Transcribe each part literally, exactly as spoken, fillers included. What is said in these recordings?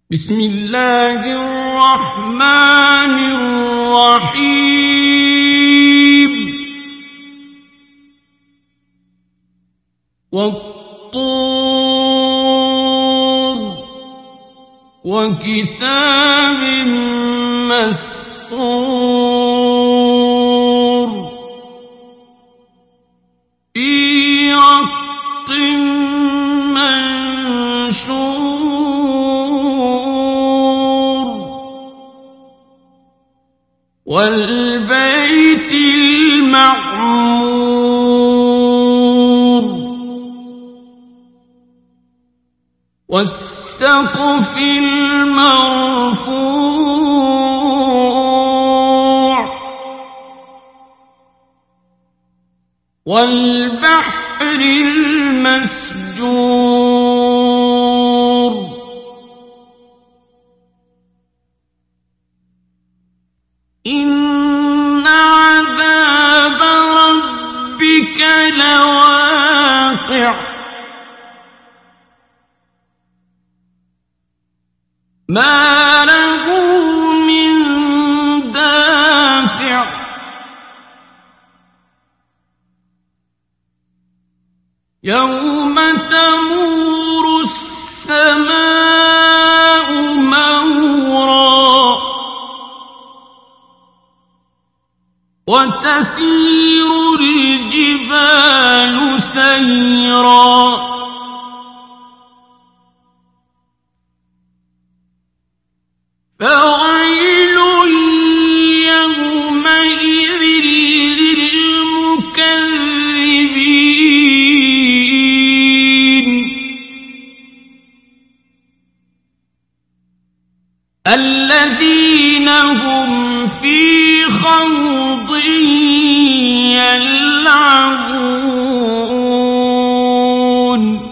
بسم الله الرحمن الرحيم والطور وكتاب مسطور في رق منشور والبيت المعمور والسقف المرفوع والبحر المسجور إن عذاب ربك لواقع ما له من دافع يوم تمور السماء مورا وتسير الجبال سيرا فويل يومئذ للمكذبين الذين هم في خوض يلعبون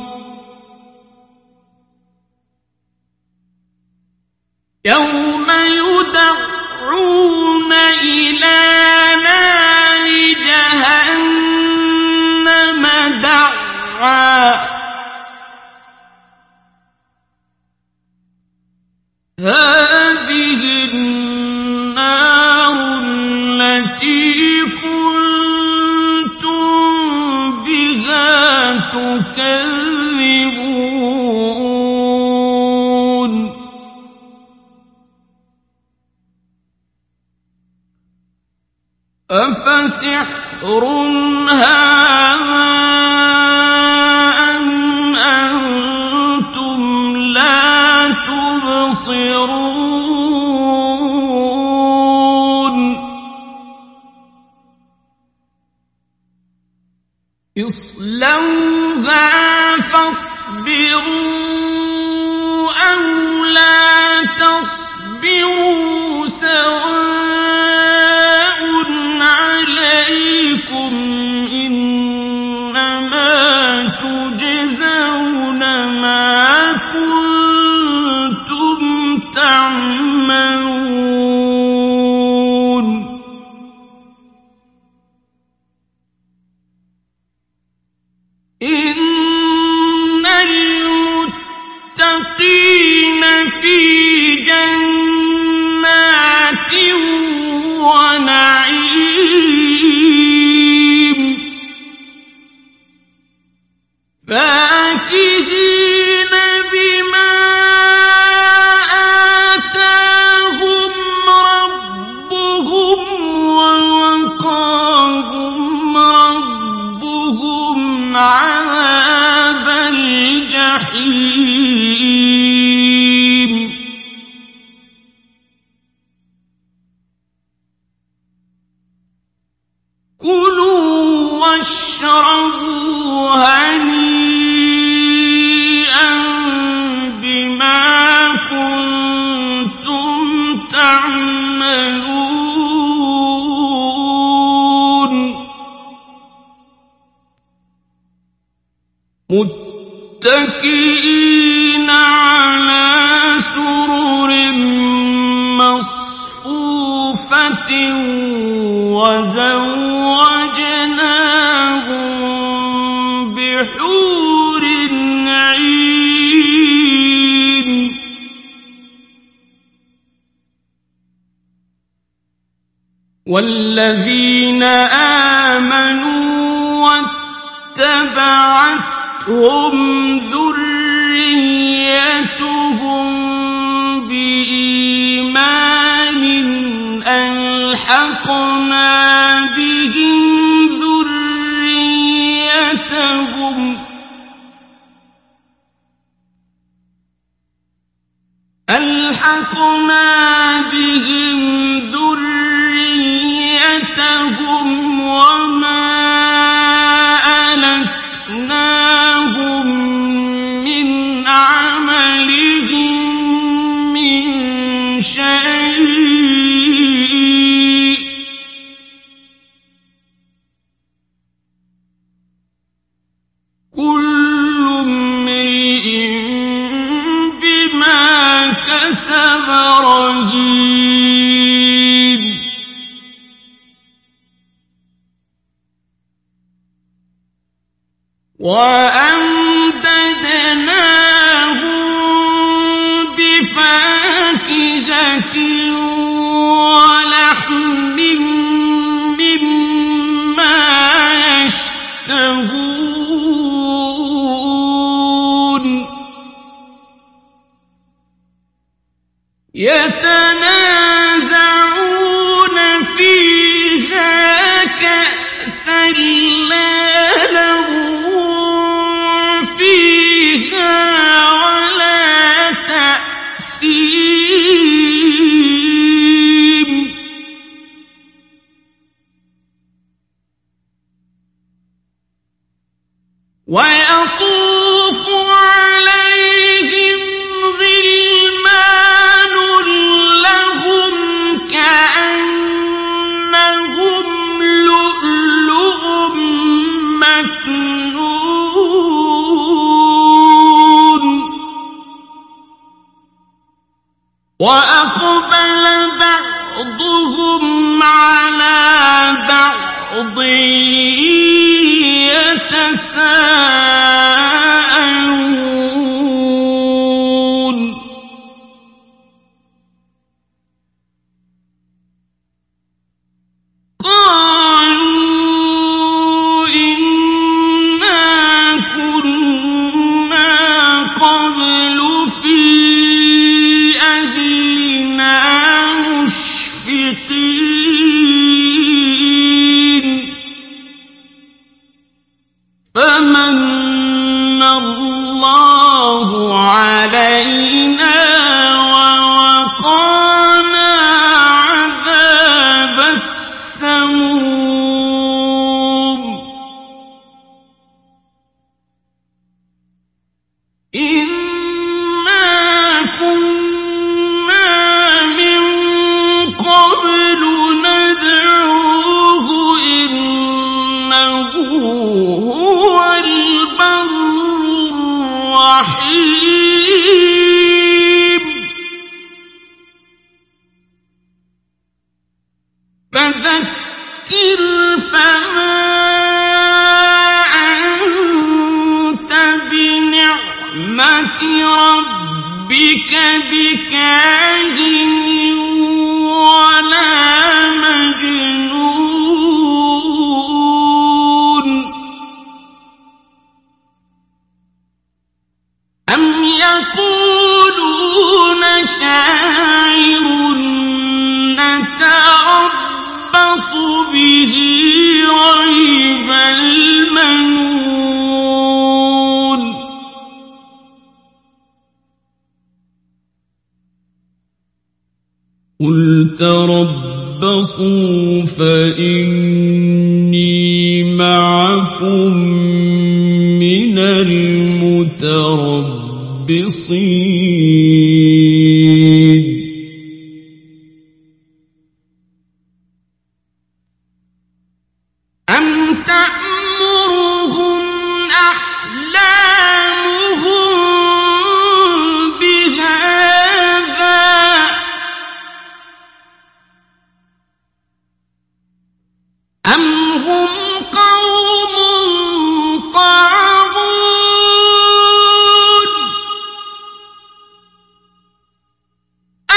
يوم يدعون إلى نار جهنم دعا هذه النار التي كنتم بها تكذبون أفسحر هذا أم أنتم لا تبصرون اصلوها فاصبروا أو لا تصبروا سواء عليكم إنما تجزون ما كنتم تعملون إن المتقين والذين آمنوا واتبعتهم ذريتهم بإيمان ألحقنا بهم ذريتهم ألحقنا بهم ذريتهم وما ألتناهم من عملهم من شيء كل امرئ بما كسب رهين وأمددناهم بفاكهة ولحم مما يشتهون يتنازعون فيها كأسا لا لغو فيها ولا تأثيم ويطوف عليهم غلمان لهم كأنهم لؤلؤ مكنون وأقبل بعضهم على بعض يتساءلون قالوا إنا كنا قبل في أهلنا مشفقين فمن الله علينا ووقانا عذاب السموم إنا كنا من قبل ندعوه إنه هو البر الرحيم فذكر فما أنت بنعمة ربك بكاهن ولا مجنون أم يقولون شاعر نتربص به ريب المنون قل تربصوا فإني معكم من المتربصين أم تأمرهم أحلامهم بهذا أم هم قوم طاغون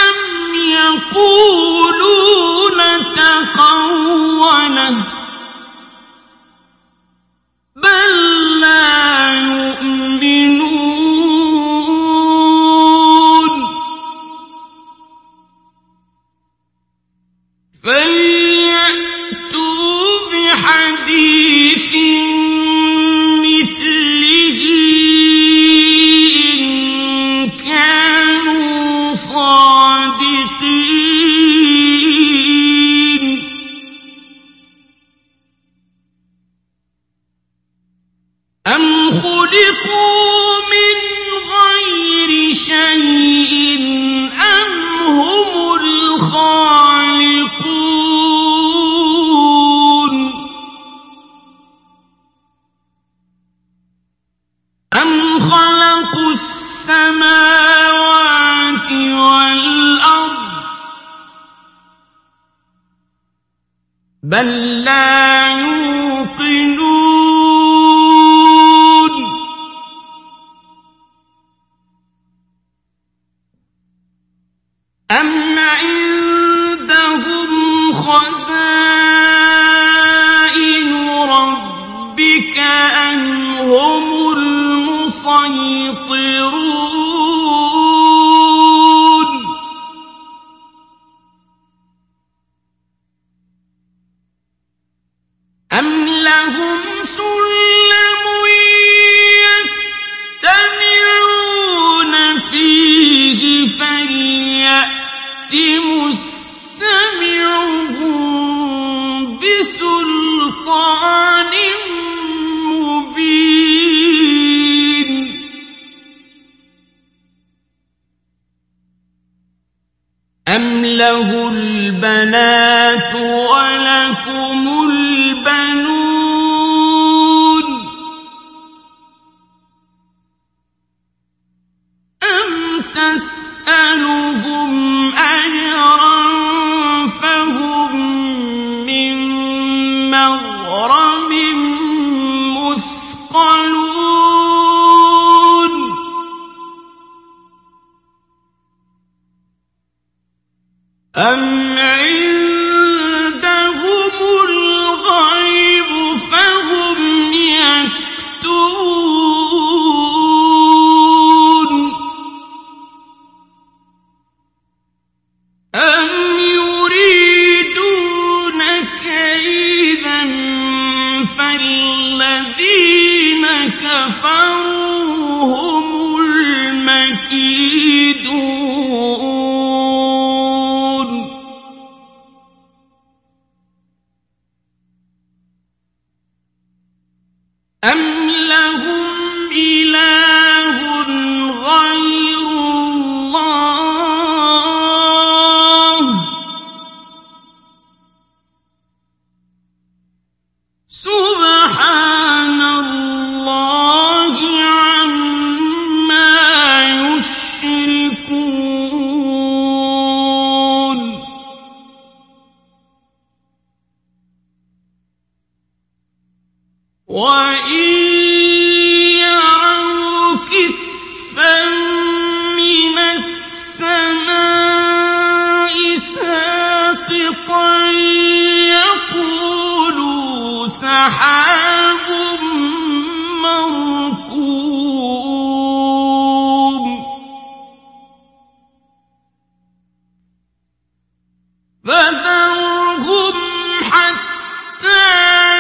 بل لا يوقنون أم عندهم خزائن ربك أم هم المسيطرون أم لهم سلم يستمعون فيه فليأت مستمعهم بسلطان مبين أم له البنات ولكم البنون أم تسألهم أجرا فهم من مغرم مثقلون أم عندهم الغيب فهم يكتبون أم يريدون كيدا فالذين كفروا هم المكيدون أم لهم إله غير الله سبحان الله عما يشركون وإن يروا كسفا من السماء ساقطا يقولوا سحاب مركوم فذرهم حتى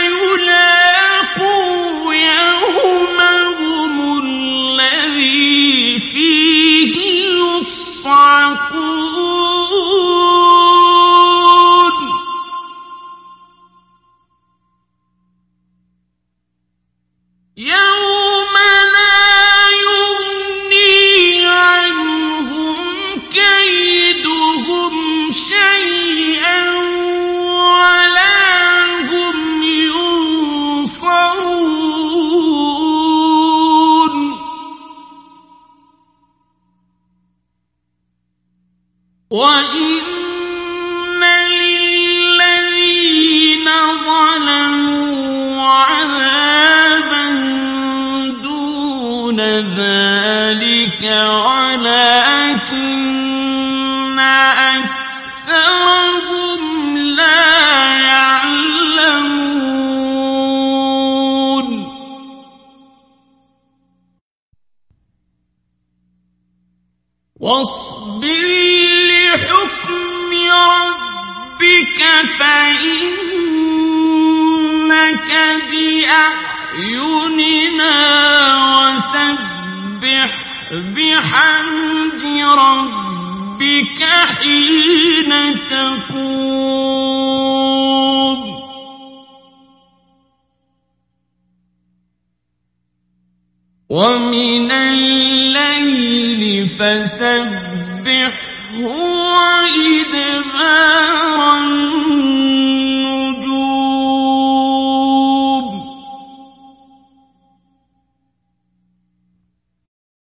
يلاقوا يومهم الذي فيه يصعقون يوم لا يغني عنهم كيدهم شيئا ولا هم ينصرون وإن للذين ظلموا عذابا دون ذلك ولكن أكثرهم لا يعلمون واصبر لحكم ربك فإنك بأعيننا وسبح بحمد ربك حين تقوم ومن الليل فسبحه وإدبار